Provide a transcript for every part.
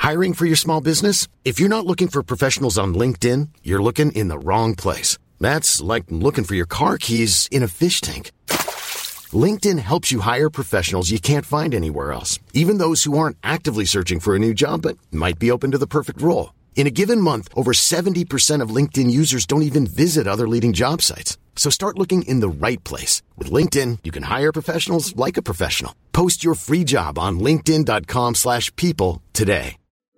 Hiring for your small business? If you're not looking for professionals on LinkedIn, you're looking in the wrong place. That's like looking for your car keys in a fish tank. LinkedIn helps you hire professionals you can't find anywhere else, even those who aren't actively searching for a new job but might be open to the perfect role. In a given month, over 70% of LinkedIn users don't even visit other leading job sites. So start looking in the right place. With LinkedIn, you can hire professionals like a professional. Post your free job on linkedin.com/people today.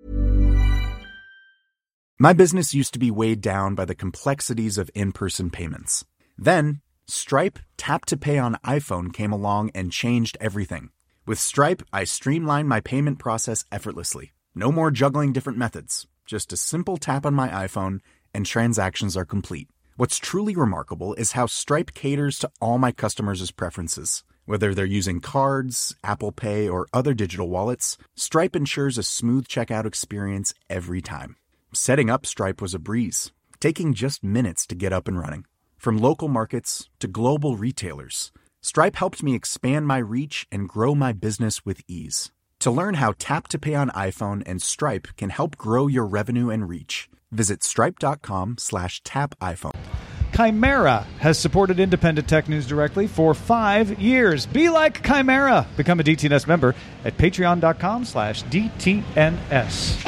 My business used to be weighed down by the complexities of in-person payments. Then, Stripe Tap to Pay on iPhone came along and changed everything. With Stripe, I streamlined my payment process effortlessly. No more juggling different methods. Just a simple tap on my iPhone, and transactions are complete. What's truly remarkable is how Stripe caters to all my customers' preferences. Whether they're using cards, Apple Pay, or other digital wallets, Stripe ensures a smooth checkout experience every time. Setting up Stripe was a breeze, taking just minutes to get up and running. From local markets to global retailers, Stripe helped me expand my reach and grow my business with ease. To learn how Tap to Pay on iPhone and Stripe can help grow your revenue and reach, visit stripe.com/tapiphone. Chimera has supported Independent Tech News directly for 5 years. Be like Chimera. Become a DTNS member at patreon.com/DTNS.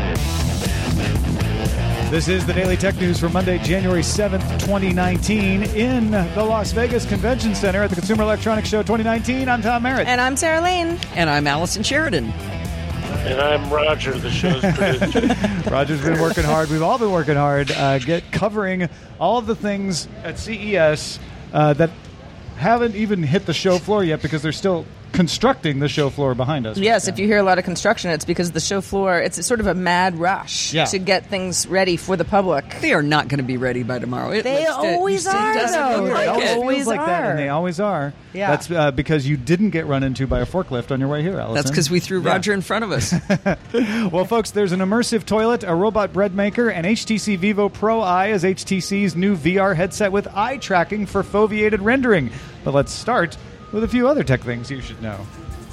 This is the Daily Tech News for Monday, January 7th, 2019, in the Las Vegas Convention Center at the Consumer Electronics Show 2019. I'm Tom Merritt. And I'm Sarah Lane. And I'm Allison Sheridan. And I'm Roger, the show's producer. Roger's been working hard. We've all been working hard, covering all of the things at CES that haven't even hit the show floor yet because they're still constructing the show floor behind us. Yes, if you hear a lot of construction, it's because the show floor, it's sort of a mad rush to get things ready for the public. They are not going to be ready by tomorrow. They always are, though. They always are. Like that, and they always are. Yeah. That's because you didn't get run into by a forklift on your way here, Allison. That's because we threw Roger in front of us. Well, folks, there's an immersive toilet, a robot bread maker, and HTC Vivo Pro Eye is HTC's new VR headset with eye tracking for foveated rendering. But let's start with a few other tech things you should know.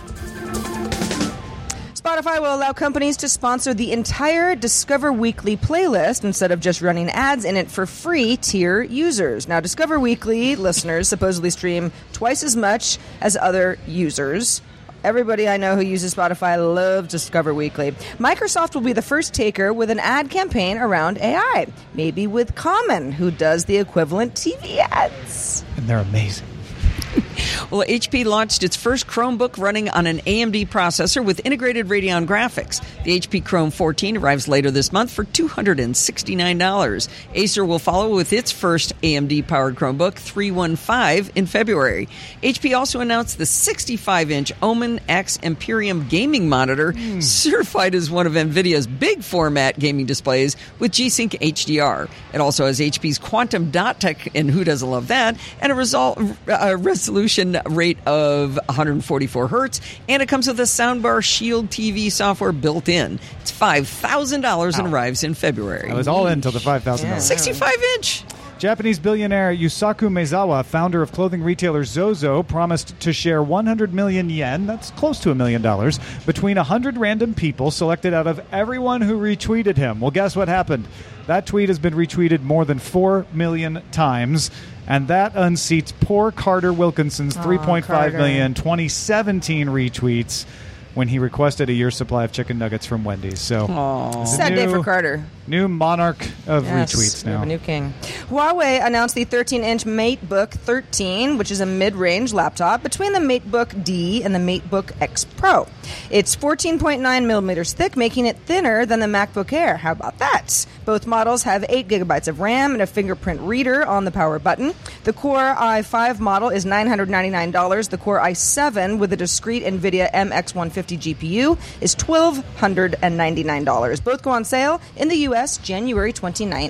Spotify will allow companies to sponsor the entire Discover Weekly playlist instead of just running ads in it for free tier users. Now, Discover Weekly listeners supposedly stream twice as much as other users. Everybody I know who uses Spotify loves Discover Weekly. Microsoft will be the first taker with an ad campaign around AI. Maybe with Common, who does the equivalent TV ads. And they're amazing. Well, HP launched its first Chromebook running on an AMD processor with integrated Radeon graphics. The HP Chrome 14 arrives later this month for $269. Acer will follow with its first AMD-powered Chromebook 315 in February. HP also announced the 65-inch Omen X Imperium gaming monitor, certified as one of NVIDIA's big-format gaming displays with G-Sync HDR. It also has HP's Quantum Dot Tech, and who doesn't love that, and a resolution rate of 144 hertz, and it comes with a soundbar Shield TV software built in. It's $5,000 and arrives in February. I was all in until the $5,000. 65-inch. Japanese billionaire Yusaku Maezawa, founder of clothing retailer Zozo, promised to share 100 million yen, that's close to $1 million, between 100 random people selected out of everyone who retweeted him. Well, guess what happened? That tweet has been retweeted more than 4 million times, and that unseats poor Carter Wilkinson's 3.5 million 2017 retweets when he requested a year's supply of chicken nuggets from Wendy's. So, sad day for Carter. New monarch of retweets now. We have a new king. Huawei announced the 13-inch MateBook 13, which is a mid-range laptop between the MateBook D and the MateBook X Pro. It's 14.9 millimeters thick, making it thinner than the MacBook Air. How about that? Both models have 8 gigabytes of RAM and a fingerprint reader on the power button. The Core i5 model is $999. The Core i7 with a discrete NVIDIA MX150 GPU is $1,299. Both go on sale in the U.S. January 29th.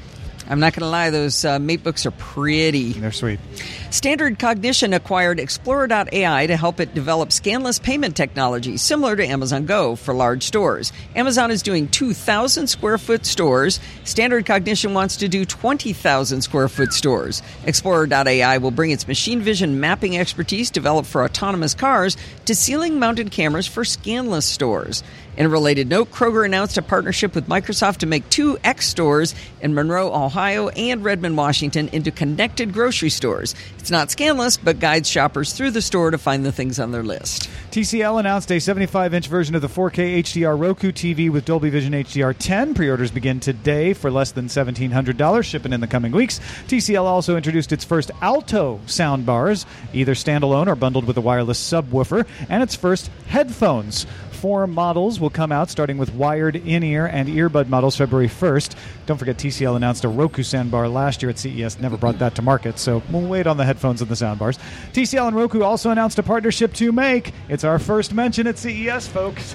I'm not going to lie, those MateBooks are pretty. They're sweet. Standard Cognition acquired Explorer.ai to help it develop scanless payment technology similar to Amazon Go for large stores. Amazon is doing 2,000 square foot stores. Standard Cognition wants to do 20,000 square foot stores. Explorer.ai will bring its machine vision mapping expertise developed for autonomous cars to ceiling-mounted cameras for scanless stores. In a related note, Kroger announced a partnership with Microsoft to make 2 X stores in Monroe, Ohio and Redmond, Washington into connected grocery stores. It's not scanless, but guides shoppers through the store to find the things on their list. TCL announced a 75-inch version of the 4K HDR Roku TV with Dolby Vision HDR 10. Pre-orders begin today for less than $1,700, shipping in the coming weeks. TCL also introduced its first Alto soundbars, either standalone or bundled with a wireless subwoofer, and its first headphones. 4 models will come out, starting with wired in-ear and earbud models February 1st. Don't forget, TCL announced a Roku soundbar last year at CES. Never brought that to market, so we'll wait on the headphones and the soundbars. TCL and Roku also announced a partnership to make, it's our first mention at CES, folks,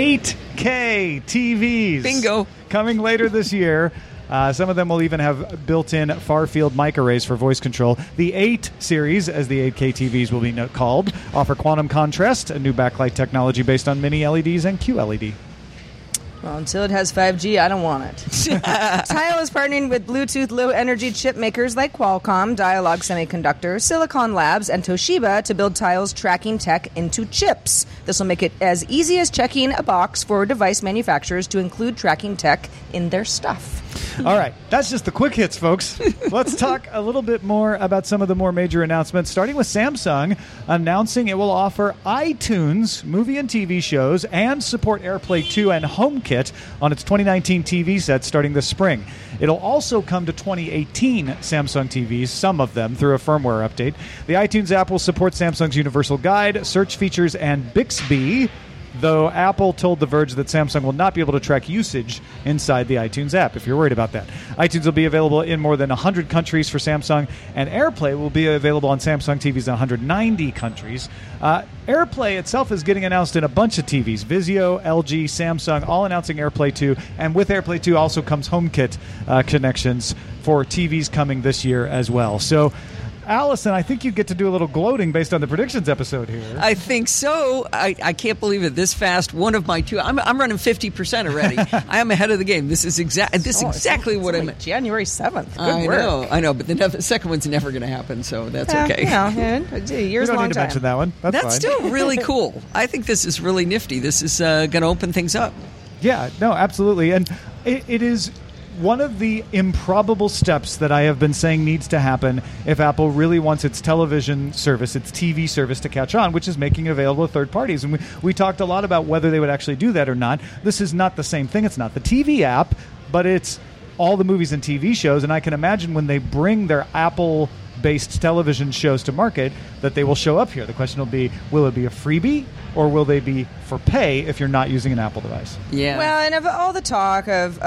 8K TVs. Bingo. Coming later this year. Some of them will even have built-in far-field mic arrays for voice control. The 8 series, as the 8K TVs will be called, offer quantum contrast, a new backlight technology based on mini LEDs and QLED. Well, until it has 5G, I don't want it. Tile is partnering with Bluetooth low-energy chip makers like Qualcomm, Dialog Semiconductor, Silicon Labs, and Toshiba to build Tile's tracking tech into chips. This will make it as easy as checking a box for device manufacturers to include tracking tech in their stuff. All right, that's just the quick hits, folks. Let's talk a little bit more about some of the more major announcements, starting with Samsung announcing it will offer iTunes movie and TV shows and support AirPlay 2 and HomeKit on its 2019 TV sets starting this spring. It'll also come to 2018 Samsung TVs, some of them, through a firmware update. The iTunes app will support Samsung's Universal Guide, search features, and Bixby, though Apple told The Verge that Samsung will not be able to track usage inside the iTunes app, if you're worried about that. iTunes will be available in more than 100 countries for Samsung, and AirPlay will be available on Samsung TVs in 190 countries. AirPlay itself is getting announced in a bunch of TVs. Vizio, LG, Samsung, all announcing AirPlay 2, and with AirPlay 2 also comes HomeKit connections for TVs coming this year as well. So, Allison, I think you get to do a little gloating based on the predictions episode here. I think so. I can't believe it this fast. One of my 2. I'm running 50% already. I am ahead of the game. This is exactly what I'm. January 7th. Good work. I know, but the second one's never going to happen, so that's okay. Years you don't long need to time. mention that one. That's fine. Still really cool. I think this is really nifty. This is going to open things up. Yeah, no, absolutely. And it is one of the improbable steps that I have been saying needs to happen if Apple really wants its television service, its TV service to catch on, which is making it available to third parties. And we talked a lot about whether they would actually do that or not. This is not the same thing. It's not the TV app, but it's all the movies and TV shows. And I can imagine when they bring their Apple-based television shows to market that they will show up here. The question will be it be a freebie or will they be for pay if you're not using an Apple device? Yeah. Well, and of all the talk of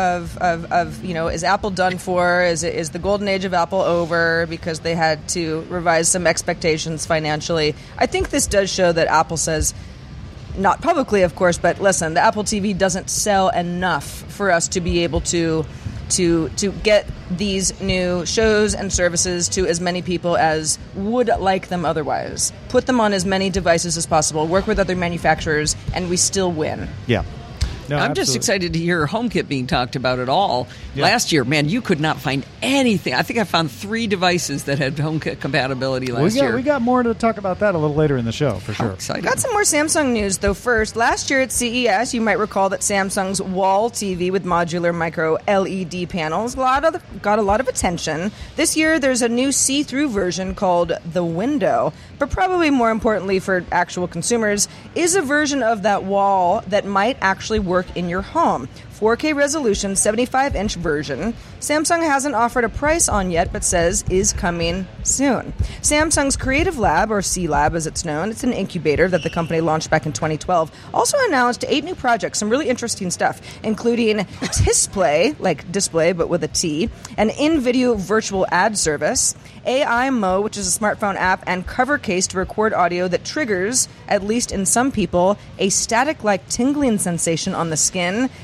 is Apple done for? Is the golden age of Apple over because they had to revise some expectations financially? I think this does show that Apple says, not publicly, of course, but listen, the Apple TV doesn't sell enough for us to be able to get these new shows and services to as many people as would like them otherwise. Put them on as many devices as possible, work with other manufacturers, and we still win. Yeah. No, I'm just excited to hear HomeKit being talked about at all. Yeah. Last year, man, you could not find anything. I think I found 3 devices that had HomeKit compatibility last year. We got more to talk about that a little later in the show, for sure. Exciting. Got some more Samsung news, though, first. Last year at CES, you might recall that Samsung's wall TV with modular micro LED panels got a lot of attention. This year, there's a new see-through version called the Window. But probably more importantly for actual consumers is a version of that wall that might actually work in your home. 4K resolution, 75-inch version. Samsung hasn't offered a price on yet, but says is coming soon. Samsung's Creative Lab, or C-Lab as it's known, it's an incubator that the company launched back in 2012, also announced 8 new projects, some really interesting stuff, including Tisplay, like display but with a T, an in-video virtual ad service, AI-Mo, which is a smartphone app, and Cover Case to record audio that triggers, at least in some people, a static-like tingling sensation on the skin, supposedly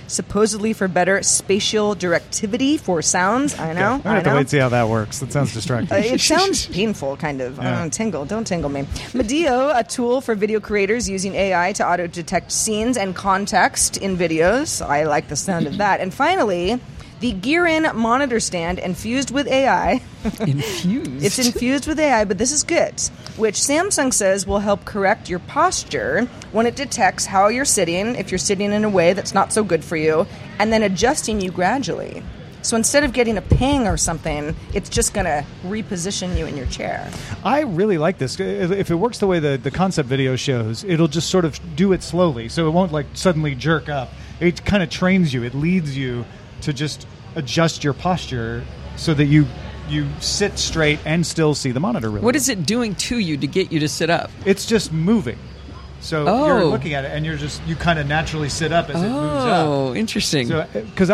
supposedly for better spatial directivity for sounds. I know. I'm going to have to wait and see how that works. That sounds distracting. It sounds painful, kind of. Yeah. Don't tingle me. Medio, a tool for video creators using AI to auto-detect scenes and context in videos. I like the sound of that. And finally, the Gear-In monitor stand infused with AI. Infused? It's infused with AI, but this is good, which Samsung says will help correct your posture when it detects how you're sitting, if you're sitting in a way that's not so good for you, and then adjusting you gradually. So instead of getting a ping or something, it's just going to reposition you in your chair. I really like this. If it works the way the concept video shows, it'll just sort of do it slowly, so it won't like suddenly jerk up. It kind of trains you. It leads you to just adjust your posture so that you sit straight and still see the monitor really. What is it doing to you to get you to sit up? It's just moving. So you're looking at it and you kind of naturally sit up as it moves up. Oh, interesting. So, because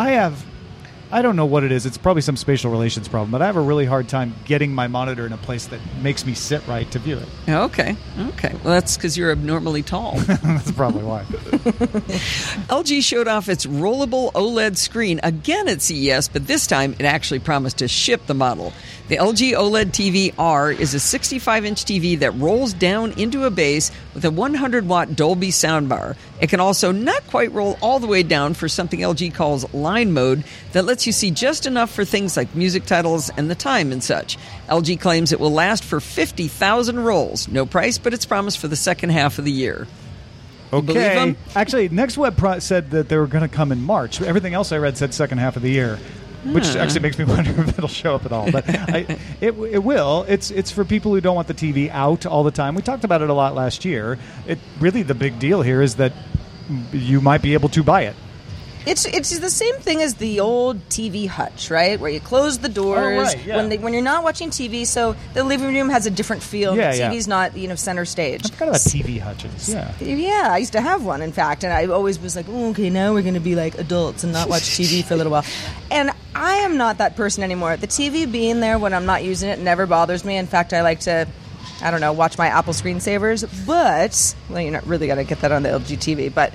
I don't know what it is. It's probably some spatial relations problem, but I have a really hard time getting my monitor in a place that makes me sit right to view it. Okay. Well, that's because you're abnormally tall. That's probably why. LG showed off its rollable OLED screen again at CES, but this time it actually promised to ship the model. The LG OLED TV R is a 65-inch TV that rolls down into a base with a 100-watt Dolby soundbar. It can also not quite roll all the way down for something LG calls line mode that lets you see just enough for things like music titles and the time and such. LG claims it will last for 50,000 rolls. No price, but it's promised for the second half of the year. Okay. Actually, NextWeb said that they were going to come in March. Everything else I read said second half of the year. Which actually makes me wonder if it'll show up at all. But it will. It's for people who don't want the TV out all the time. We talked about it a lot last year. Really, the big deal here is that you might be able to buy it. It's the same thing as the old TV hutch, right? Where you close the doors when you're not watching TV. So the living room has a different feel. Yeah, the TV's not center stage. I forgot about TV hutches. Yeah, I used to have one, in fact, and I always was like, okay, now we're going to be like adults and not watch TV for a little while. And I am not that person anymore. The TV being there when I'm not using it never bothers me. In fact, I like to, watch my Apple screensavers. But you're not really got to get that on the LG TV. But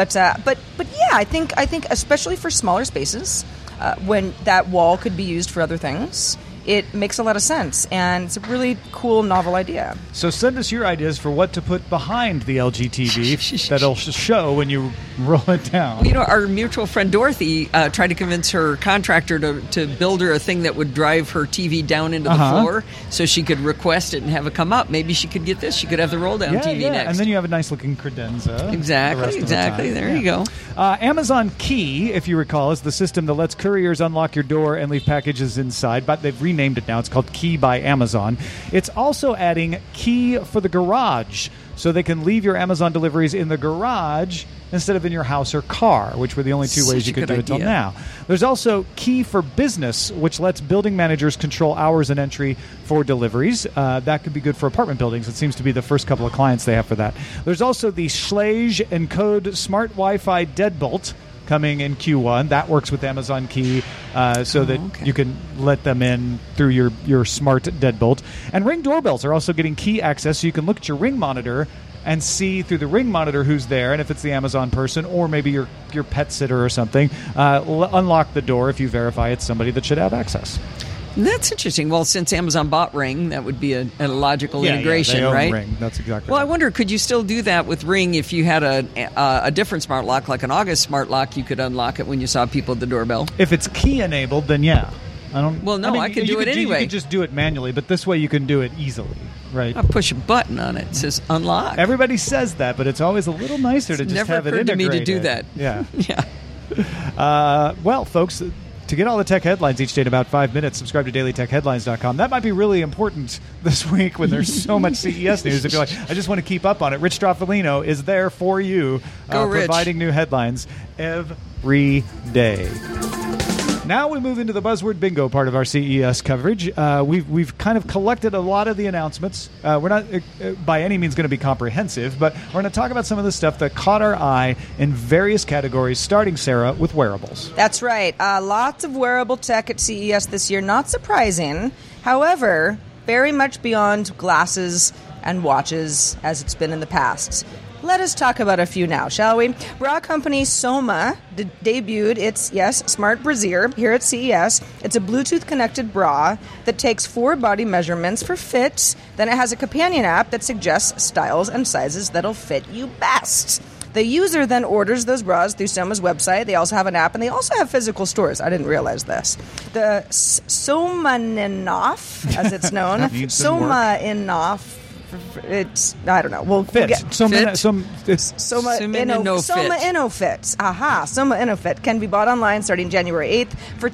yeah, I think especially for smaller spaces, when that wall could be used for other things, it makes a lot of sense, and it's a really cool, novel idea. So send us your ideas for what to put behind the LG TV that'll show when you roll it down. Well, our mutual friend Dorothy tried to convince her contractor to build her a thing that would drive her TV down into the floor so she could request it and have it come up. Maybe she could get this. She could have the roll-down TV next. And then you have a nice-looking credenza. Exactly. There you go. Amazon Key, if you recall, is the system that lets couriers unlock your door and leave packages inside, but they've renamed it now. It's called Key by Amazon. It's also adding Key for the garage, so they can leave your Amazon deliveries in the garage instead of in your house or car, which were the only two ways you could do it till now. There's also Key for Business, which lets building managers control hours and entry for deliveries. That could be good for apartment buildings. It seems to be the first couple of clients they have for that. There's also the Schlage Encode Smart Wi-Fi Deadbolt coming in Q1. That works with Amazon Key so that you can let them in through your smart deadbolt. And Ring doorbells are also getting Key access, so you can look at your Ring monitor and see through the Ring monitor who's there, and if it's the Amazon person or maybe your pet sitter or something, unlock the door if you verify it's somebody that should have access. That's interesting. Well, since Amazon bought Ring, that would be a logical integration, they own right? Ring. That's exactly Well, right. I wonder, could you still do that with Ring if you had a different smart lock, like an August smart lock? You could unlock it when you saw people at the doorbell. If it's key enabled, then yeah. I can do it anyway. You could just do it manually, but this way you can do it easily, right? I push a button on it. It says unlock. Everybody says that, but it's always a little nicer to just have it integrated. Never occurred to me to do that. Yeah. Yeah. Well, folks, to get all the tech headlines each day in about 5 minutes, subscribe to dailytechheadlines.com. That might be really important this week when there's so much CES news. If you're like, I just want to keep up on it, Rich Stroffolino is there for you, providing new headlines every day. Now we move into the buzzword bingo part of our CES coverage. We've kind of collected a lot of the announcements. We're not by any means going to be comprehensive, but we're going to talk about some of the stuff that caught our eye in various categories, starting, Sarah, with wearables. That's right. Lots of wearable tech at CES this year. Not surprising. However, very much beyond glasses and watches as it's been in the past. Let us talk about a few now, shall we? Bra company Soma debuted its, Smart Brassiere here at CES. It's a Bluetooth-connected bra that takes 4 body measurements for fit. Then it has a companion app that suggests styles and sizes that'll fit you best. The user then orders those bras through Soma's website. They also have an app, and they also have physical stores. I didn't realize this. The Somaninoff, as it's known, Somaninoff. I don't know. We'll get Soma InnoFit. Aha. Soma InnoFit can be bought online starting January 8th for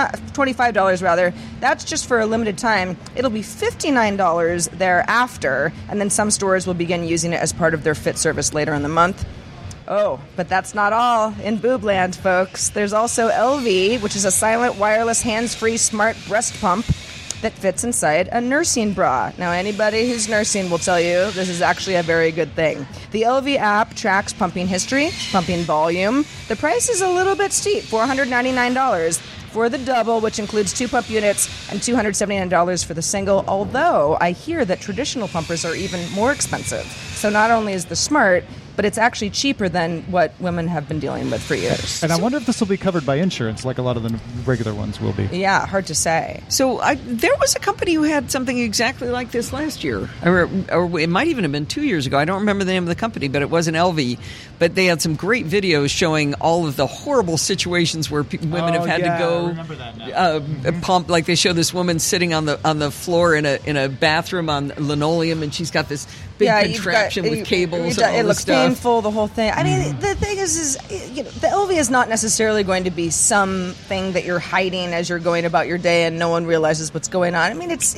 $25 rather. That's just for a limited time. It'll be $59 thereafter, and then some stores will begin using it as part of their fit service later in the month. Oh, but that's not all in boobland, folks. There's also LV, which is a silent, wireless, hands-free, smart breast pump that fits inside a nursing bra. Now, anybody who's nursing will tell you this is actually a very good thing. The LV app tracks pumping history, pumping volume. The price is a little bit steep, $499 for the double, which includes 2 pump units, and $279 for the single, although I hear that traditional pumpers are even more expensive. So not only is the Smart, but it's actually cheaper than what women have been dealing with for years. And I wonder if this will be covered by insurance like a lot of the regular ones will be. Yeah, hard to say. So there was a company who had something exactly like this last year. Or it might even have been 2 years ago. I don't remember the name of the company, but it was an LV. But they had some great videos showing all of the horrible situations where women have had to go I remember that now. pump. Like they show this woman sitting on the floor in a bathroom on linoleum, and she's got this big contraption with cables and all it this looks stuff. painful, the whole thing. I mean, the thing is the LV is not necessarily going to be something that you're hiding as you're going about your day and no one realizes what's going on. I mean, it's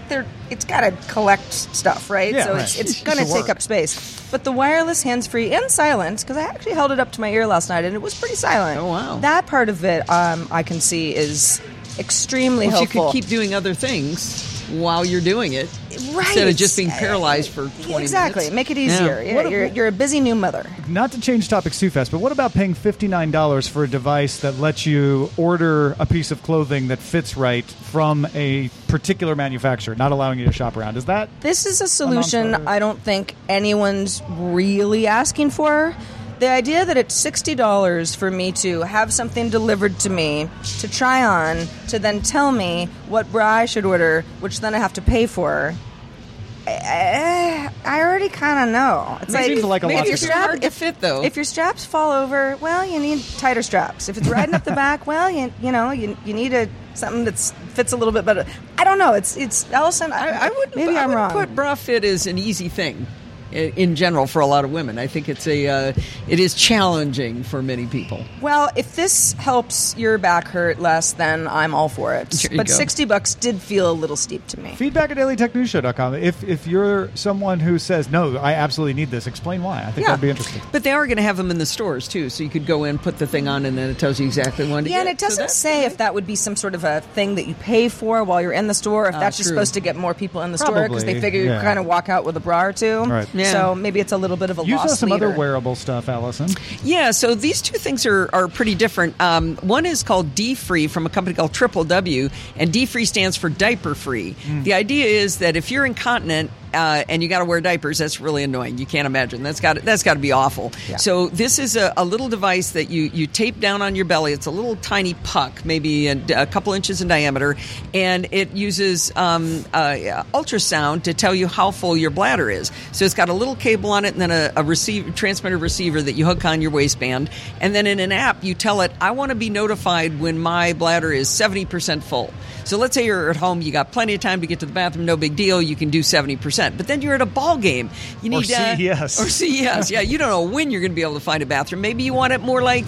got to collect stuff, right? Yeah, so right. it's going to take up space. But the wireless, hands-free, and silent, because I actually held it up to my ear last night and it was pretty silent. Oh, wow. That part of it, I can see, is extremely Well, helpful. you could keep doing other things while you're doing it. Right. Instead of just being paralyzed for 20 minutes. Exactly. Make it easier. Yeah. Yeah, you're a busy new mother. Not to change topics too fast, but what about paying $59 for a device that lets you order a piece of clothing that fits right from a particular manufacturer, not allowing you to shop around? Is that... This is a solution non-starter? I don't think anyone's really asking for. The idea that it's $60 for me to have something delivered to me, to try on, to then tell me what bra I should order, which then I have to pay for, I already kind of know. It's Seems like a lot Maybe to it's do. hard to fit, though. If your straps fall over, well, you need tighter straps. If it's riding up the back, well, you need something that fits a little bit better. I don't know. It's Allison. I wouldn't. Maybe I'm wrong. Put bra fit is an easy thing in general for a lot of women. I think it is challenging for many people. Well, if this helps your back hurt less, then I'm all for it. There you But go. $60 did feel a little steep to me. Feedback at dailytechnewsshow.com. If you're someone who says, no, I absolutely need this, explain why. I think that'd be interesting. But they are going to have them in the stores, too, so you could go in, put the thing on, and then it tells you exactly when to Yeah, get and it doesn't say if that would be some sort of a thing that you pay for while you're in the store, or if that's just true. supposed to get more people in the store because they Probably, figure you yeah. kind of walk out with a bra or two. Right. Yeah. So maybe it's a little bit of a Use lost some leader. other wearable stuff, Allison. Yeah, so these two things are pretty different. One is called D-Free from a company called Triple W, and D-Free stands for diaper free. The idea is that if you're incontinent and you got to wear diapers, that's really annoying. You can't imagine. That's got to be awful. Yeah. So this is a little device that you tape down on your belly. It's a little tiny puck, maybe a couple inches in diameter, and it uses ultrasound to tell you how full your bladder is. So it's got a little cable on it and then a transmitter receiver that you hook on your waistband. And then in an app, you tell it, I want to be notified when my bladder is 70% full. So let's say you're at home, you got plenty of time to get to the bathroom, no big deal, you can do 70%. But then you're at a ball game. You need CES. Or CES. Yeah, you don't know when you're going to be able to find a bathroom. Maybe you want it more like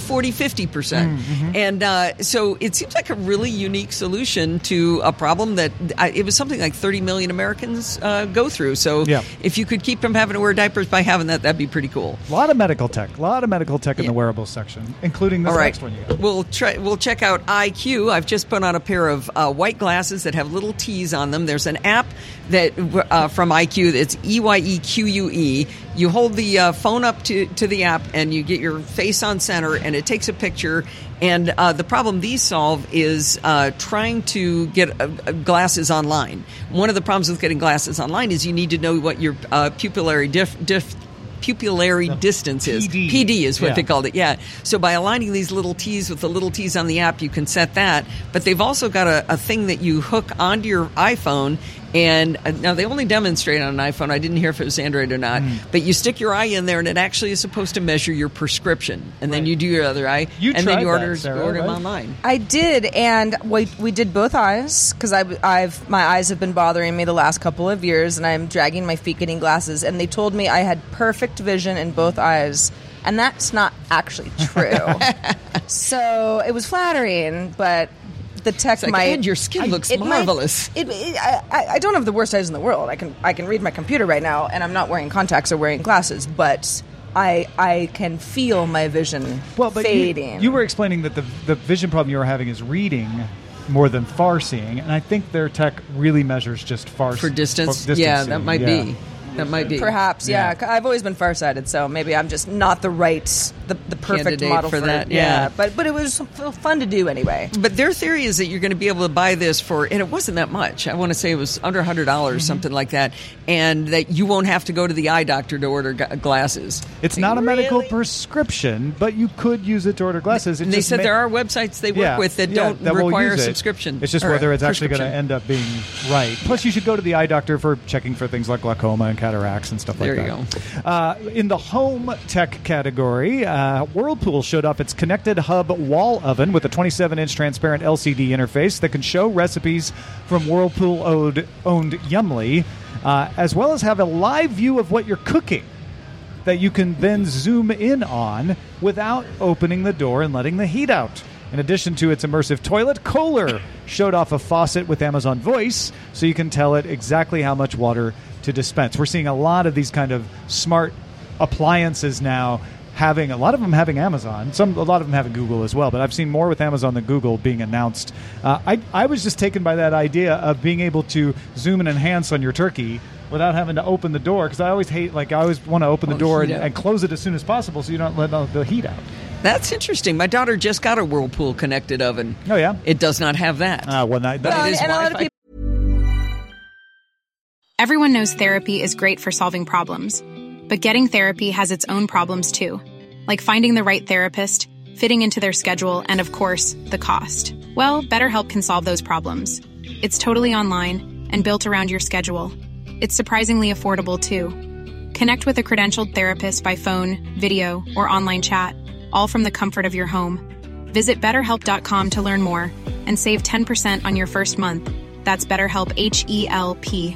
40-50%. And so it seems like a really unique solution to a problem that it was something like 30 million Americans go through. So if you could keep them having to wear diapers by having that, that'd be pretty cool. A lot of medical tech in the wearables section, including this All right. next one you got. We'll check out IQ. I've just put on a pair of white glasses that have little T's on them. There's an app that from IQ. It's EYEQUE. You hold the phone up to the app and you get your face on center and it takes a picture. And the problem these solve is trying to get glasses online. One of the problems with getting glasses online is you need to know what your pupillary pupillary distance is. PD is what they called it, yeah. So by aligning these little T's with the little T's on the app, you can set that. But they've also got a thing that you hook onto your iPhone. And now they only demonstrate on an iPhone. I didn't hear if it was Android or not. But you stick your eye in there, and it actually is supposed to measure your prescription. And then you do your other eye, and then you order them online. I did, and we did both eyes because my eyes have been bothering me the last couple of years, and I'm dragging my feet getting glasses. And they told me I had perfect vision in both eyes. And that's not actually true. So it was flattering, but the tech and your skin looks marvelous. I don't have the worst eyes in the world. I can read my computer right now, and I'm not wearing contacts or wearing glasses, but I can feel my vision fading. You were explaining that the vision problem you were having is reading more than far seeing, and I think their tech really measures just far for distance. Yeah, that might be. That might be. Perhaps, yeah. I've always been farsighted, so maybe I'm just not the perfect candidate model for that. Yeah. But it was fun to do anyway. But their theory is that you're going to be able to buy this for, and it wasn't that much. I want to say it was under $100, something like that, and that you won't have to go to the eye doctor to order glasses. It's not a medical prescription, but you could use it to order glasses. They said there are websites they work with that don't require a subscription. It's just whether it's actually going to end up being right. Plus, you should go to the eye doctor for checking for things like glaucoma and cataracts and stuff like that. There you go. In the home tech category, Whirlpool showed off its connected hub wall oven with a 27-inch transparent LCD interface that can show recipes from Whirlpool-owned Yummly, as well as have a live view of what you're cooking that you can then zoom in on without opening the door and letting the heat out. In addition to its immersive toilet, Kohler showed off a faucet with Amazon Voice, so you can tell it exactly how much water to dispense. We're seeing a lot of these kind of smart appliances now having, a lot of them having Amazon, a lot of them having Google as well, but I've seen more with Amazon than Google being announced. I was just taken by that idea of being able to zoom and enhance on your turkey without having to open the door, because I always want to open the door and close it as soon as possible so you don't let the heat out. That's interesting. My daughter just got a Whirlpool connected oven. Oh, yeah? It does not have that. It is Wi-Fi. Everyone knows therapy is great for solving problems, but getting therapy has its own problems too, like finding the right therapist, fitting into their schedule, and of course, the cost. Well, BetterHelp can solve those problems. It's totally online and built around your schedule. It's surprisingly affordable too. Connect with a credentialed therapist by phone, video, or online chat, all from the comfort of your home. Visit BetterHelp.com to learn more and save 10% on your first month. That's BetterHelp, H-E-L-P.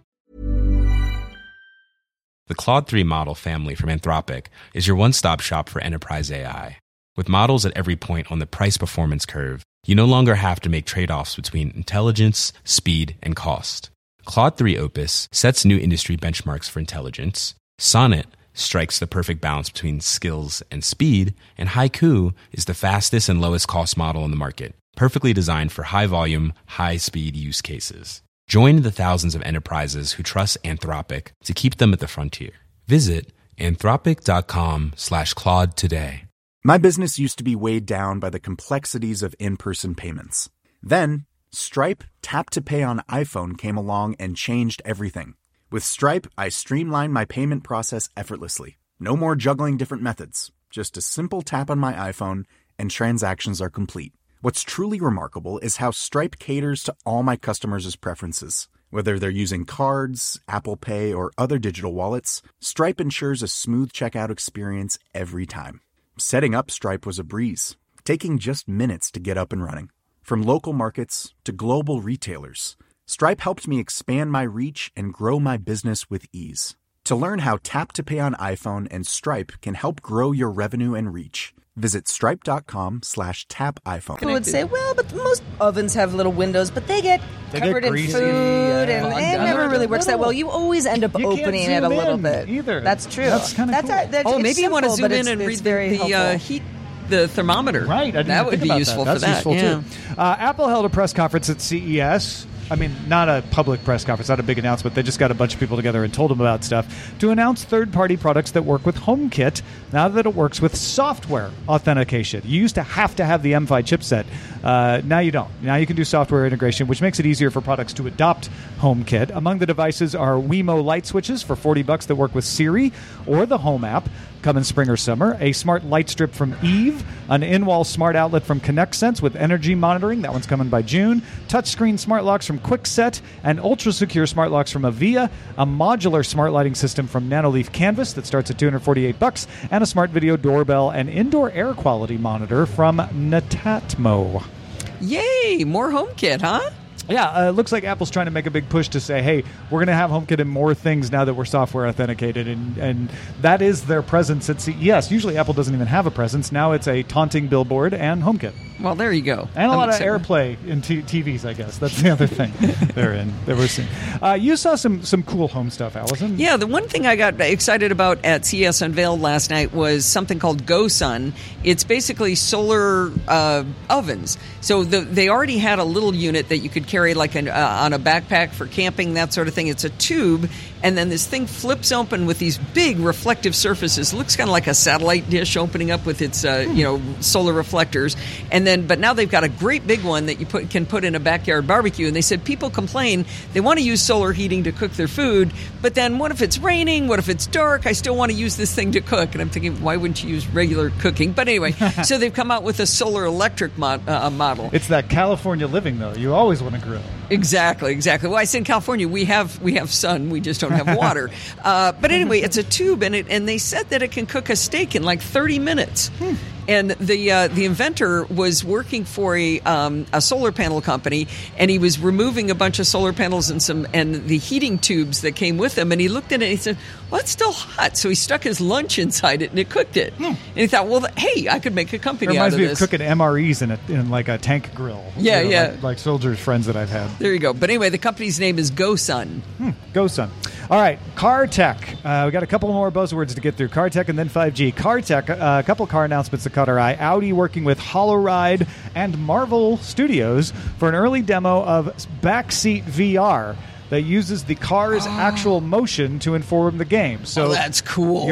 The Claude 3 model family from Anthropic is your one-stop shop for enterprise AI. With models at every point on the price-performance curve, you no longer have to make trade-offs between intelligence, speed, and cost. Claude 3 Opus sets new industry benchmarks for intelligence. Sonnet strikes the perfect balance between skills and speed. And Haiku is the fastest and lowest cost model in the market, perfectly designed for high-volume, high-speed use cases. Join the thousands of enterprises who trust Anthropic to keep them at the frontier. Visit anthropic.com/Claude today. My business used to be weighed down by the complexities of in-person payments. Then, Stripe Tap to Pay on iPhone came along and changed everything. With Stripe, I streamlined my payment process effortlessly. No more juggling different methods. Just a simple tap on my iPhone and transactions are complete. What's truly remarkable is how Stripe caters to all my customers' preferences. Whether they're using cards, Apple Pay, or other digital wallets, Stripe ensures a smooth checkout experience every time. Setting up Stripe was a breeze, taking just minutes to get up and running. From local markets to global retailers, Stripe helped me expand my reach and grow my business with ease. To learn how Tap to Pay on iPhone and Stripe can help grow your revenue and reach, visit stripe.com/tapiphone. People would say, well, but most ovens have little windows, but they get covered in greasy, food, and it never really works that well. You always end up opening it a little bit. Either. That's true. That's kind of cool. Maybe you want to zoom in and read the heat, the thermometer. Right. That would be useful for that. That's useful too. Apple held a press conference at CES I mean, not a public press conference, not a big announcement. They just got a bunch of people together and told them about stuff to announce third-party products that work with HomeKit now that it works with software authentication. You used to have the M.PHY chipset. Now you don't. Now you can do software integration, which makes it easier for products to adopt HomeKit. Among the devices are Wemo light switches for $40 that work with Siri or the Home app. Come in spring or summer. A smart light strip from Eve. An in-wall smart outlet from ConnectSense with energy monitoring. That one's coming by June. Touchscreen smart locks from Kwikset. And ultra-secure smart locks from Avia. A modular smart lighting system from Nanoleaf Canvas that starts at $248. And a smart video doorbell and indoor air quality monitor from Netatmo. Yay! More HomeKit, huh? Yeah, it looks like Apple's trying to make a big push to say, hey, we're going to have HomeKit in more things now that we're software authenticated, and that is their presence at CES. Usually Apple doesn't even have a presence. Now it's a taunting billboard and HomeKit. Well, there you go. And a lot of AirPlay in TVs, I guess. That's the other thing that we're seeing. You saw some cool home stuff, Allison. Yeah, the one thing I got excited about at CES Unveiled last night was something called GoSun. It's basically solar ovens. So they already had a little unit that you could carry like on a backpack for camping, that sort of thing. It's a tube, and then this thing flips open with these big reflective surfaces. It looks kind of like a satellite dish opening up with its solar reflectors. But now they've got a great big one that you can put in a backyard barbecue. And they said people complain they want to use solar heating to cook their food, but then what if it's raining? What if it's dark? I still want to use this thing to cook. And I'm thinking, why wouldn't you use regular cooking? But anyway, so they've come out with a solar electric model. It's that California living, though. You always want to grill. Exactly. Well, I said in California we have sun, we just don't have water. But anyway, it's a tube, and they said that it can cook a steak in like 30 minutes. And the inventor was working for a solar panel company, and he was removing a bunch of solar panels and the heating tubes that came with them. And he looked at it and he said, "Well, it's still hot." So he stuck his lunch inside it, and it cooked it. And he thought, "Well, hey, I could make a company out of this." It reminds me of cooking MREs in like a tank grill. Yeah. Like soldiers' friends that I've had. There you go. But anyway, the company's name is GoSun. GoSun. All right, car tech. We got a couple more buzzwords to get through. Car tech and then 5G. Car tech, a couple car announcements that caught our eye. Audi working with HoloRide and Marvel Studios for an early demo of Backseat VR that uses the car's actual motion to inform the game. So that's cool.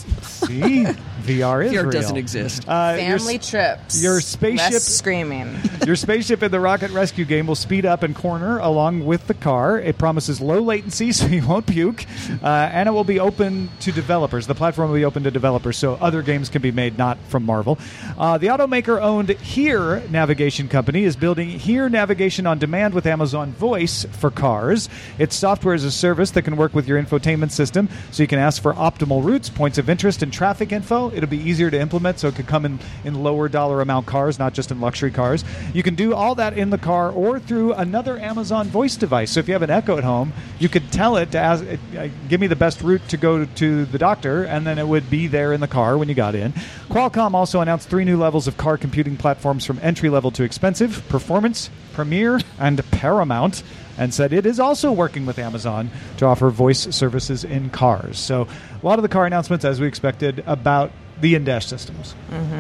See? VR is real. VR doesn't exist. Family trips. Your spaceship. Less screaming. Your spaceship in the Rocket Rescue game will speed up and corner along with the car. It promises low latency so you won't puke. And it will be open to developers. The platform will be open to developers so other games can be made not from Marvel. The automaker-owned HERE navigation company is building HERE navigation on demand with Amazon Voice for cars. It's software as a service that can work with your infotainment system so you can ask for optimal routes, points of interest, and traffic info. It'll be easier to implement, so it could come in lower dollar amount cars, not just in luxury cars. You can do all that in the car or through another Amazon Voice device. So if you have an Echo at home, you could tell it to ask, give me the best route to go to the doctor, and then it would be there in the car when you got in. Qualcomm also announced 3 new levels of car computing platforms from entry-level to expensive, Performance, Premier, and Paramount, and said it is also working with Amazon to offer voice services in cars. So a lot of the car announcements, as we expected, about the in-dash systems.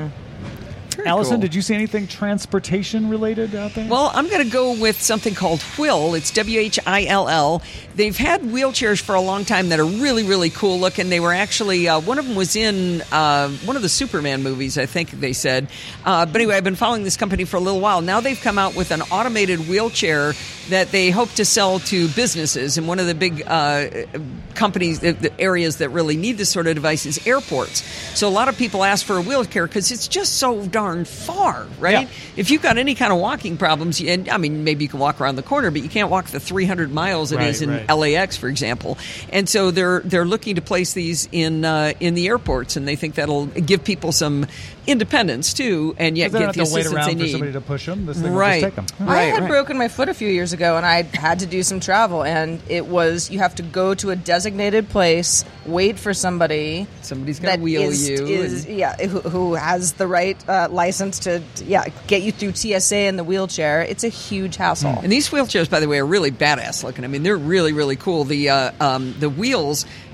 Allison, cool. Did you see anything transportation related out there? Well, I'm going to go with something called Whill. It's WHILL. They've had wheelchairs for a long time that are really, really cool looking. They were actually, one of them was in one of the Superman movies, I think they said. But anyway, I've been following this company for a little while. Now they've come out with an automated wheelchair that they hope to sell to businesses. And one of the big companies, the areas that really need this sort of device is airports. So a lot of people ask for a wheelchair because it's just so darn far, right? Yeah. If you've got any kind of walking problems, and I mean, maybe you can walk around the corner, but you can't walk the 300 miles it is in LAX, for example. And so they're looking to place these in the airports, and they think that'll give people some independence too, and yet get the assistance they need. For somebody to push them. This thing will just take them. I had broken my foot a few years ago, and I had to do some travel, and it was you have to go to a designated place, wait for somebody. Somebody's going to wheel you. Who has the right license to get you through TSA in the wheelchair. It's a huge hassle. And these wheelchairs, by the way, are really badass looking. I mean, they're really, really cool. The wheels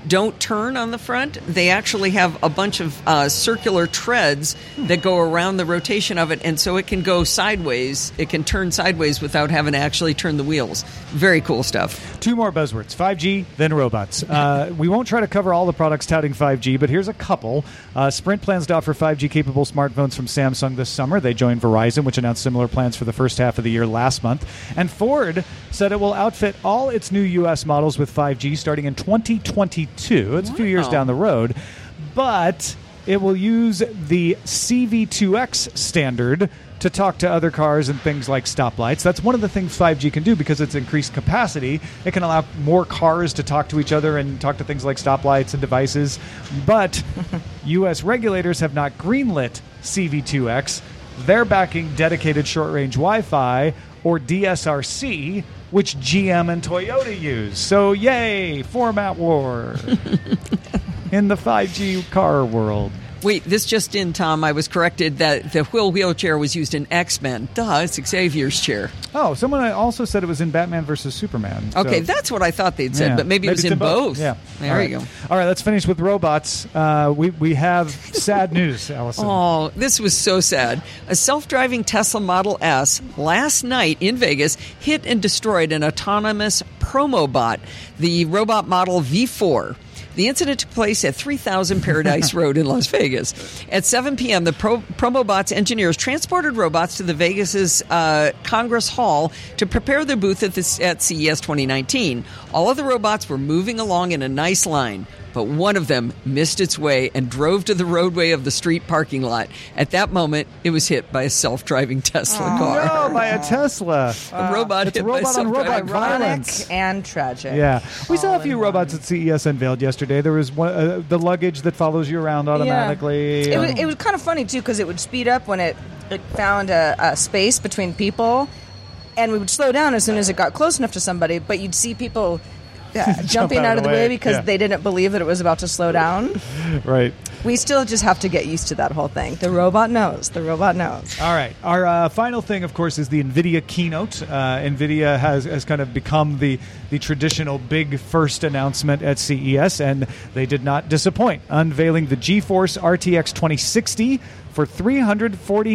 don't turn on the front. They actually have a bunch of circular treads that go around the rotation of it, and so it can go sideways. It can turn sideways without having to actually turn the wheels. Very cool stuff. 2 more buzzwords, 5G, then robots. We won't try to cover all the products touting 5G, but here's a couple. Sprint plans to offer 5G-capable smartphones from Samsung this summer. They joined Verizon, which announced similar plans for the first half of the year last month. And Ford said it will outfit all its new U.S. models with 5G starting in 2022. It's a few years down the road. But it will use the CV2X standard to talk to other cars and things like stoplights. That's one of the things 5G can do because it's increased capacity. It can allow more cars to talk to each other and talk to things like stoplights and devices. But U.S. regulators have not greenlit CV2X. They're backing dedicated short-range Wi-Fi, or DSRC, which GM and Toyota use. So, yay, format war in the 5G car world. Wait, this just in, Tom. I was corrected that the wheelchair was used in X-Men. Duh, it's Xavier's chair. Oh, someone also said it was in Batman versus Superman. Okay, that's what I thought they'd said, but maybe it was in both. Yeah. There you go. All right, let's finish with robots. We have sad news, Allison. Oh, this was so sad. A self-driving Tesla Model S last night in Vegas hit and destroyed an autonomous Promobot, the robot model V4. The incident took place at 3000 Paradise Road in Las Vegas. At 7 p.m., the Promobot's engineers transported robots to the Vegas's Congress Hall to prepare their booth at CES 2019. All of the robots were moving along in a nice line, but one of them missed its way and drove to the roadway of the street parking lot. At that moment, it was hit by a self-driving Tesla car. No, by a Tesla. A robot hit by robot violence. Ironic and tragic. Yeah. We saw a few robots at CES unveiled yesterday. There was one, the luggage that follows you around automatically. Yeah. It was kind of funny, too, because it would speed up when it found a space between people, and we would slow down as soon as it got close enough to somebody, but you'd see people jumping out of the way because they didn't believe that it was about to slow down. Right. We still just have to get used to that whole thing. The robot knows. The robot knows. All right. Our final thing, of course, is the NVIDIA keynote. NVIDIA has kind of become the traditional big first announcement at CES, and they did not disappoint, unveiling the GeForce RTX 2060 for $349.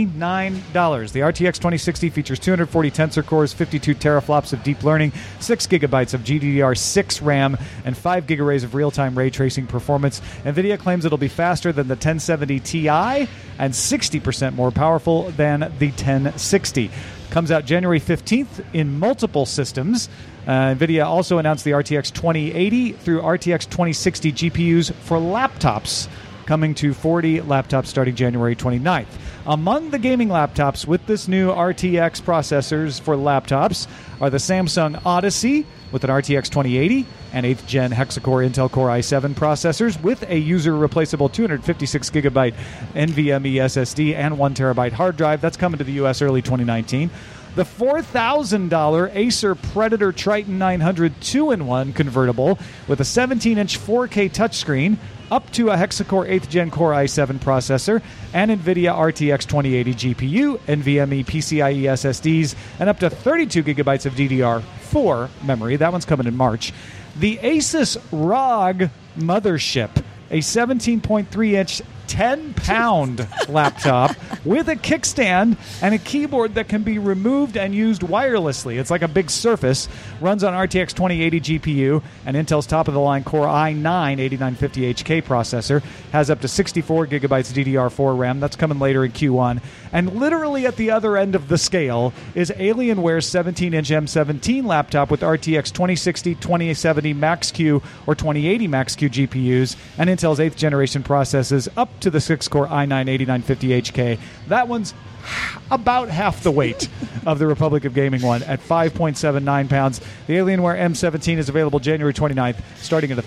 The RTX 2060 features 240 Tensor cores, 52 teraflops of deep learning, 6 gigabytes of GDDR6 RAM, and 5 gigabytes of real-time ray tracing performance. NVIDIA claims it'll be faster than the 1070 Ti and 60% more powerful than the 1060. Comes out January 15th in multiple systems. NVIDIA also announced the RTX 2080 through RTX 2060 GPUs for laptops, coming to 40 laptops starting January 29th. Among the gaming laptops with this new RTX processors for laptops are the Samsung Odyssey with an RTX 2080 and 8th Gen Hexa-core Intel Core i7 processors with a user-replaceable 256GB NVMe SSD and 1TB hard drive. That's coming to the U.S. early 2019. The $4,000 Acer Predator Triton 900 2-in-1 convertible with a 17-inch 4K touchscreen, up to a Hexa-core 8th Gen Core i7 processor, and NVIDIA RTX 2080 GPU, NVMe PCIe SSDs, and up to 32 gigabytes of DDR4 memory. That one's coming in March. The Asus ROG Mothership, a 17.3-inch 10-pound laptop with a kickstand and a keyboard that can be removed and used wirelessly. It's like a big Surface. Runs on RTX 2080 GPU and Intel's top-of-the-line Core i9-8950HK processor. Has up to 64 gigabytes DDR4 RAM. That's coming later in Q1. And literally at the other end of the scale is Alienware's 17-inch M17 laptop with RTX 2060, 2070 Max-Q or 2080 Max-Q GPUs and Intel's 8th generation processors up to the 6-core i9-8950HK. That one's about half the weight of the Republic of Gaming one at 5.79 pounds. The Alienware M17 is available January 29th, starting at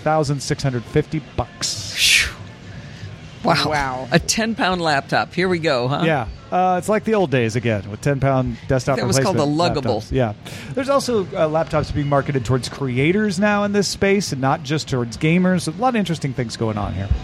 $1,650. Wow. A 10-pound laptop. Here we go, huh? Yeah. It's like the old days again with 10-pound desktop replacement. That was called a luggable. Laptops. Yeah. There's also laptops being marketed towards creators now in this space and not just towards gamers. A lot of interesting things going on here.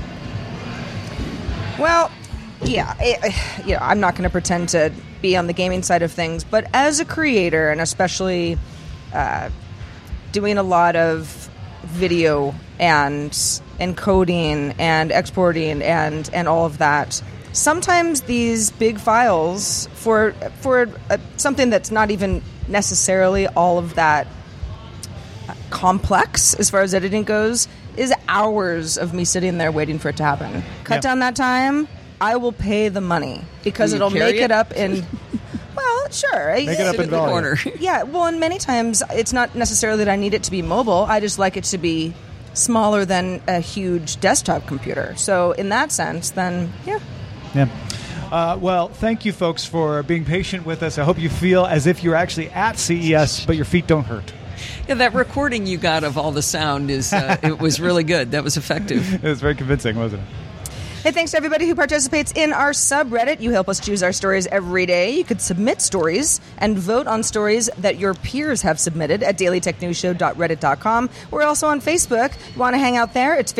Well, yeah, I'm not going to pretend to be on the gaming side of things, but as a creator, and especially doing a lot of video and encoding and exporting and all of that. Sometimes these big files for something that's not even necessarily all of that complex as far as editing goes is hours of me sitting there waiting for it to happen. Cut down that time, I will pay the money because it'll make it up in... Well, sure. Make it up in the corner. Yeah, well, and many times it's not necessarily that I need it to be mobile. I just like it to be smaller than a huge desktop computer. So in that sense, then, yeah. Well, thank you, folks, for being patient with us. I hope you feel as if you're actually at CES, but your feet don't hurt. Yeah, that recording you got of all the sound is it was really good. That was effective. It was very convincing, wasn't it? Hey, thanks to everybody who participates in our subreddit. You help us choose our stories every day. You could submit stories and vote on stories that your peers have submitted at dailytechnewsshow.reddit.com. We're also on Facebook. You want to hang out there? It's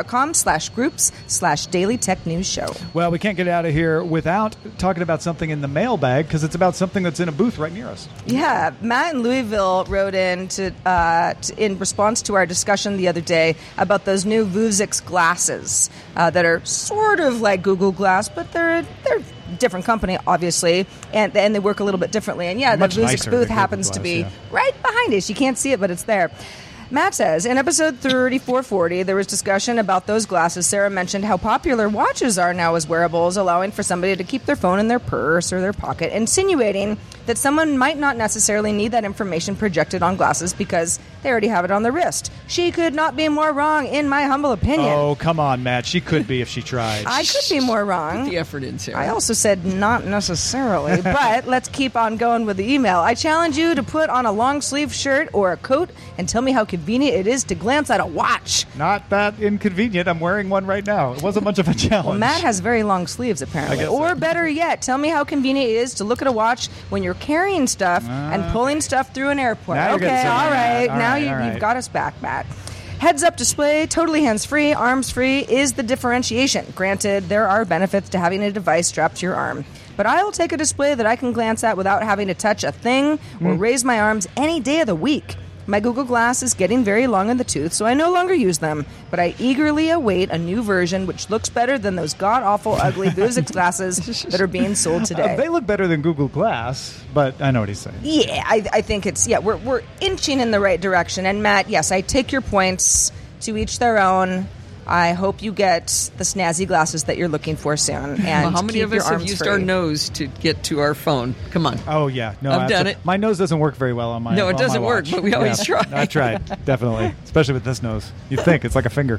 facebook.com/groups/dailytechnewsshow. Well, we can't get out of here without talking about something in the mailbag because it's about something that's in a booth right near us. Yeah, Matt in Louisville wrote in in response to our discussion the other day about those new Vuzix glasses that are sort of like Google Glass, but they're a different company, obviously, and they work a little bit differently. And yeah, the Vuzix booth happens to be right behind us. You can't see it, but it's there. Matt says, in episode 3440, there was discussion about those glasses. Sarah mentioned how popular watches are now as wearables, allowing for somebody to keep their phone in their purse or their pocket, insinuating that someone might not necessarily need that information projected on glasses because they already have it on their wrist. She could not be more wrong, in my humble opinion. Oh, come on, Matt. She could be if she tried. I could be more wrong. Put the effort in, Sarah. I also said not necessarily, but let's keep on going with the email. I challenge you to put on a long-sleeve shirt or a coat and tell me how convenient it is to glance at a watch. Not that inconvenient. I'm wearing one right now. It wasn't much of a challenge. Well, Matt has very long sleeves, apparently. Or better yet, tell me how convenient it is to look at a watch when you're carrying stuff and pulling stuff through an airport. Okay, all right. Now you've got us back, Matt. Heads-up display, totally hands-free, arms-free is the differentiation. Granted, there are benefits to having a device strapped to your arm. But I will take a display that I can glance at without having to touch a thing or raise my arms any day of the week. My Google Glass is getting very long in the tooth, so I no longer use them, but I eagerly await a new version which looks better than those god-awful, ugly Vuzix glasses that are being sold today. They look better than Google Glass, but I know what he's saying. Yeah, I think it's, we're inching in the right direction. And Matt, yes, I take your points, to each their own. I hope you get the snazzy glasses that you're looking for soon. And well, how many of us have used our nose to get to our phone? Come on. Oh, yeah. No, I've done it. My nose doesn't work very well on my No, it doesn't work, but we always try. I tried, definitely. Especially with this nose. You'd think. It's like a finger.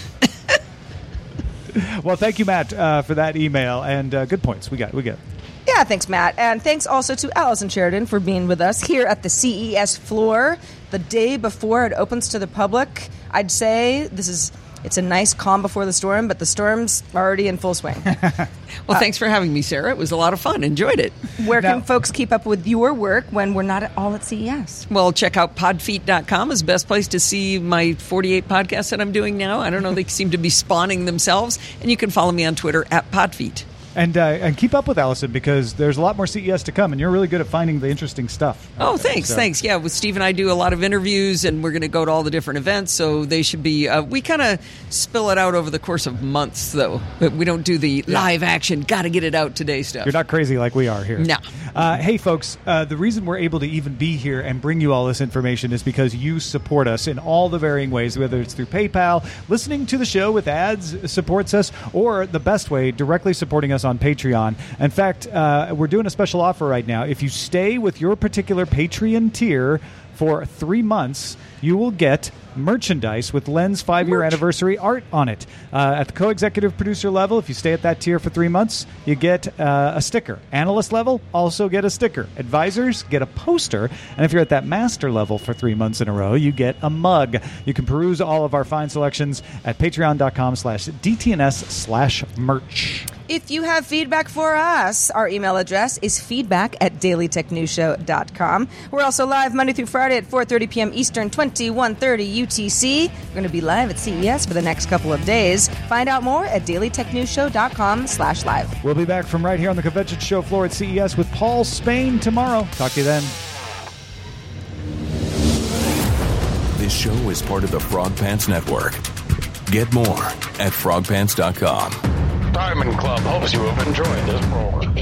Well, thank you, Matt, for that email. And good points. We got it. Yeah, thanks, Matt. And thanks also to Allison Sheridan for being with us here at the CES floor the day before it opens to the public. I'd say it's a nice calm before the storm, but the storm's already in full swing. Well, thanks for having me, Sarah. It was a lot of fun. Enjoyed it. Where can folks keep up with your work when we're not all at CES? Well, check out podfeet.com is the best place to see my 48 podcasts that I'm doing now. I don't know, they seem to be spawning themselves. And you can follow me on Twitter at podfeet. And keep up with Allison because there's a lot more CES to come, and you're really good at finding the interesting stuff. Oh, thanks. Yeah, with Steve and I do a lot of interviews, and we're going to go to all the different events, so they should be... we kind of spill it out over the course of months, though. But we don't do the live action, got to get it out today stuff. You're not crazy like we are here. No. Hey, folks, the reason we're able to even be here and bring you all this information is because you support us in all the varying ways, whether it's through PayPal, listening to the show with ads supports us, or the best way, directly supporting us on Patreon. In fact, we're doing a special offer right now. If you stay with your particular Patreon tier for 3 months, you will get merchandise with Len's 5-year anniversary art on it. At the co-executive producer level, if you stay at that tier for 3 months, you get a sticker. Analyst level, also get a sticker. Advisors get a poster. And if you're at that master level for 3 months in a row, you get a mug. You can peruse all of our fine selections at patreon.com/DTNS/merch. If you have feedback for us, our email address is feedback@dailytechnewsshow.com. We're also live Monday through Friday at 4:30 p.m. Eastern, 21:30 UTC. We're going to be live at CES for the next couple of days. Find out more at dailytechnewsshow.com/live. We'll be back from right here on the convention show floor at CES with Paul Spain tomorrow. Talk to you then. This show is part of the Frog Pants Network. Get more at frogpants.com. Diamond Club hopes you have enjoyed this program.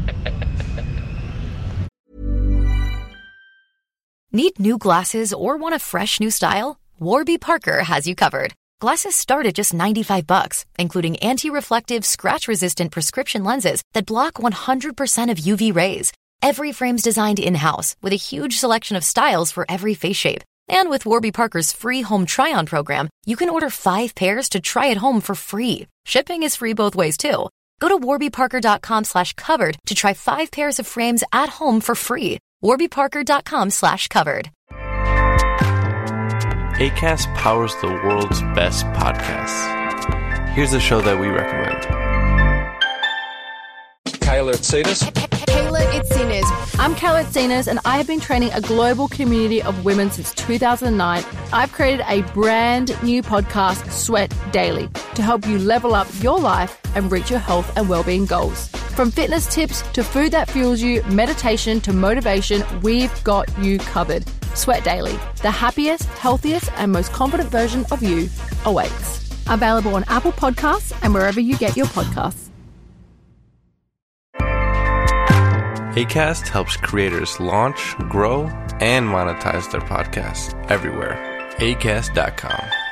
Need new glasses or want a fresh new style? Warby Parker has you covered. Glasses start at just $95, including anti-reflective, scratch-resistant prescription lenses that block 100% of UV rays. Every frame's designed in-house with a huge selection of styles for every face shape. And with Warby Parker's free home try-on program, you can order 5 pairs to try at home for free. Shipping is free both ways, too. Go to warbyparker.com/covered to try 5 pairs of frames at home for free. warbyparker.com/covered. Acast powers the world's best podcasts. Here's a show that we recommend. Kayla Itsinas. Kayla Itsinas. I'm Kayla Itsinas, and I have been training a global community of women since 2009. I've created a brand new podcast, Sweat Daily, to help you level up your life and reach your health and well-being goals. From fitness tips to food that fuels you, meditation to motivation, we've got you covered. Sweat Daily, the happiest, healthiest, and most confident version of you awaits. Available on Apple Podcasts and wherever you get your podcasts. Acast helps creators launch, grow, and monetize their podcasts everywhere. Acast.com.